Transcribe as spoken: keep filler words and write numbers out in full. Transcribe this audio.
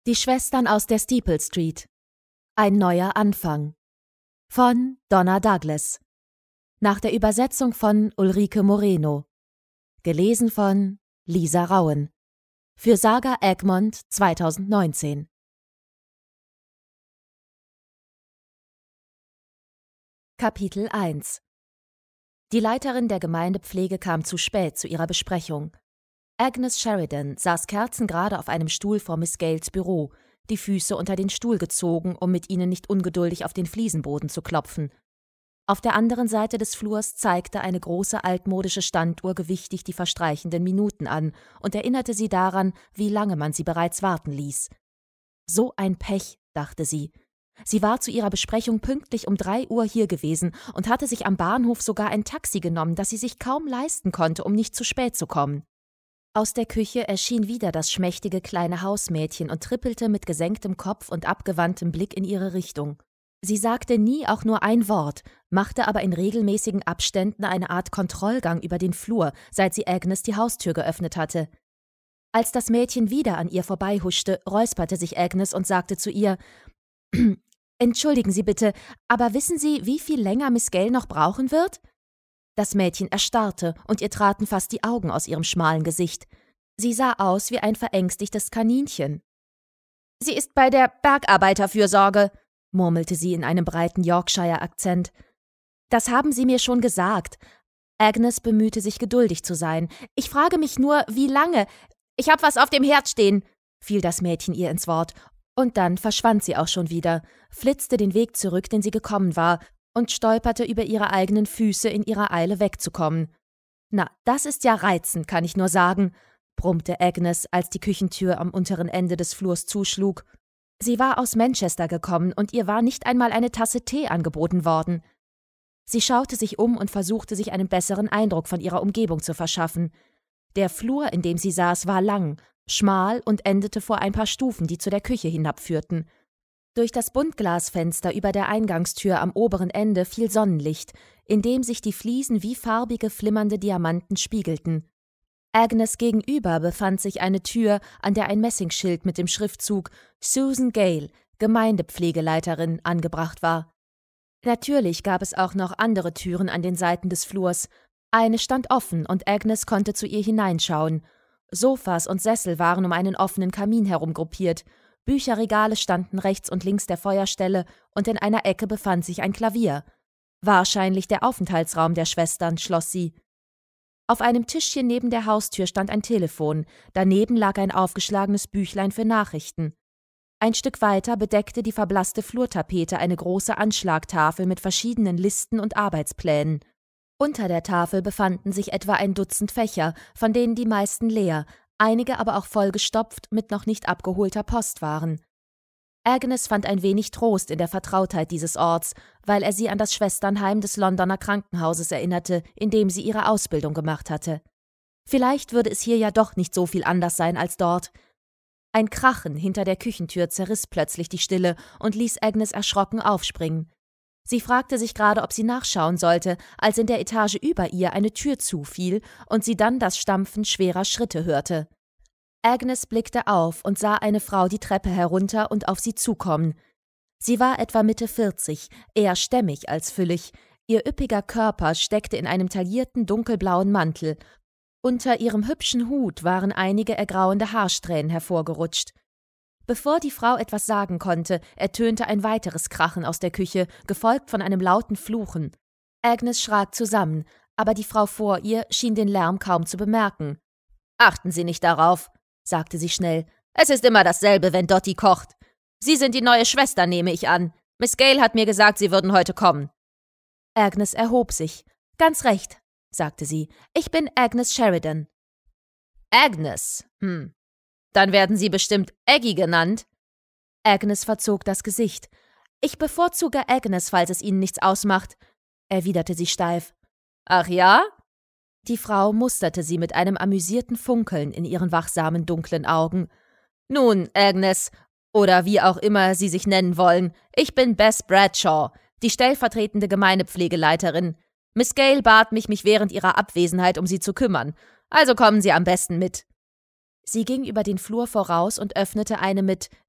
Die Schwestern aus der Steeple Street. Ein neuer Anfang. Von Donna Douglas. Nach der Übersetzung von Ulrike Moreno. Gelesen von Lisa Rauen. Für Saga Egmont zweitausendneunzehn. Kapitel eins. Die Leiterin der Gemeindepflege kam zu spät zu ihrer Besprechung. Agnes Sheridan saß kerzengerade auf einem Stuhl vor Miss Gales Büro, die Füße unter den Stuhl gezogen, um mit ihnen nicht ungeduldig auf den Fliesenboden zu klopfen. Auf der anderen Seite des Flurs zeigte eine große altmodische Standuhr gewichtig die verstreichenden Minuten an und erinnerte sie daran, wie lange man sie bereits warten ließ. So ein Pech, dachte sie. Sie war zu ihrer Besprechung pünktlich um drei Uhr hier gewesen und hatte sich am Bahnhof sogar ein Taxi genommen, das sie sich kaum leisten konnte, um nicht zu spät zu kommen. Aus der Küche erschien wieder das schmächtige kleine Hausmädchen und trippelte mit gesenktem Kopf und abgewandtem Blick in ihre Richtung. Sie sagte nie auch nur ein Wort, machte aber in regelmäßigen Abständen eine Art Kontrollgang über den Flur, seit sie Agnes die Haustür geöffnet hatte. Als das Mädchen wieder an ihr vorbeihuschte, räusperte sich Agnes und sagte zu ihr: »Entschuldigen Sie bitte, aber wissen Sie, wie viel länger Miss Gale noch brauchen wird?« Das Mädchen erstarrte, und ihr traten fast die Augen aus ihrem schmalen Gesicht. Sie sah aus wie ein verängstigtes Kaninchen. »Sie ist bei der Bergarbeiterfürsorge«, murmelte sie in einem breiten Yorkshire-Akzent. »Das haben Sie mir schon gesagt.« Agnes bemühte sich, geduldig zu sein. »Ich frage mich nur, wie lange? Ich hab was auf dem Herd stehen«, fiel das Mädchen ihr ins Wort. Und dann verschwand sie auch schon wieder, flitzte den Weg zurück, den sie gekommen war, und stolperte über ihre eigenen Füße in ihrer Eile wegzukommen. »Na, das ist ja reizend, kann ich nur sagen«, brummte Agnes, als die Küchentür am unteren Ende des Flurs zuschlug. Sie war aus Manchester gekommen, und ihr war nicht einmal eine Tasse Tee angeboten worden. Sie schaute sich um und versuchte, sich einen besseren Eindruck von ihrer Umgebung zu verschaffen. Der Flur, in dem sie saß, war lang, schmal und endete vor ein paar Stufen, die zu der Küche hinabführten. Durch das Buntglasfenster über der Eingangstür am oberen Ende fiel Sonnenlicht, in dem sich die Fliesen wie farbige, flimmernde Diamanten spiegelten. Agnes gegenüber befand sich eine Tür, an der ein Messingschild mit dem Schriftzug »Susan Gale, Gemeindepflegeleiterin« angebracht war. Natürlich gab es auch noch andere Türen an den Seiten des Flurs. Eine stand offen, und Agnes konnte zu ihr hineinschauen. Sofas und Sessel waren um einen offenen Kamin herum gruppiert, Bücherregale standen rechts und links der Feuerstelle, und in einer Ecke befand sich ein Klavier. Wahrscheinlich der Aufenthaltsraum der Schwestern, schloss sie. Auf einem Tischchen neben der Haustür stand ein Telefon, daneben lag ein aufgeschlagenes Büchlein für Nachrichten. Ein Stück weiter bedeckte die verblasste Flurtapete eine große Anschlagtafel mit verschiedenen Listen und Arbeitsplänen. Unter der Tafel befanden sich etwa ein Dutzend Fächer, von denen die meisten leer, einige aber auch vollgestopft mit noch nicht abgeholter Post waren. Agnes fand ein wenig Trost in der Vertrautheit dieses Orts, weil er sie an das Schwesternheim des Londoner Krankenhauses erinnerte, in dem sie ihre Ausbildung gemacht hatte. Vielleicht würde es hier ja doch nicht so viel anders sein als dort. Ein Krachen hinter der Küchentür zerriss plötzlich die Stille und ließ Agnes erschrocken aufspringen. Sie fragte sich gerade, ob sie nachschauen sollte, als in der Etage über ihr eine Tür zufiel und sie dann das Stampfen schwerer Schritte hörte. Agnes blickte auf und sah eine Frau die Treppe herunter und auf sie zukommen. Sie war etwa Mitte vierzig, eher stämmig als füllig. Ihr üppiger Körper steckte in einem taillierten dunkelblauen Mantel. Unter ihrem hübschen Hut waren einige ergrauende Haarsträhnen hervorgerutscht. Bevor die Frau etwas sagen konnte, ertönte ein weiteres Krachen aus der Küche, gefolgt von einem lauten Fluchen. Agnes schrak zusammen, aber die Frau vor ihr schien den Lärm kaum zu bemerken. »Achten Sie nicht darauf«, sagte sie schnell. »Es ist immer dasselbe, wenn Dottie kocht. Sie sind die neue Schwester, nehme ich an. Miss Gale hat mir gesagt, Sie würden heute kommen.« Agnes erhob sich. »Ganz recht«, sagte sie. »Ich bin Agnes Sheridan.« »Agnes? Hm. Dann werden Sie bestimmt Aggie genannt?« Agnes verzog das Gesicht. »Ich bevorzuge Agnes, falls es Ihnen nichts ausmacht«, erwiderte sie steif. »Ach ja?« Die Frau musterte sie mit einem amüsierten Funkeln in ihren wachsamen, dunklen Augen. »Nun, Agnes, oder wie auch immer Sie sich nennen wollen, ich bin Bess Bradshaw, die stellvertretende Gemeindepflegeleiterin. Miss Gale bat mich, mich während ihrer Abwesenheit um Sie zu kümmern. Also kommen Sie am besten mit.« Sie ging über den Flur voraus und öffnete eine mit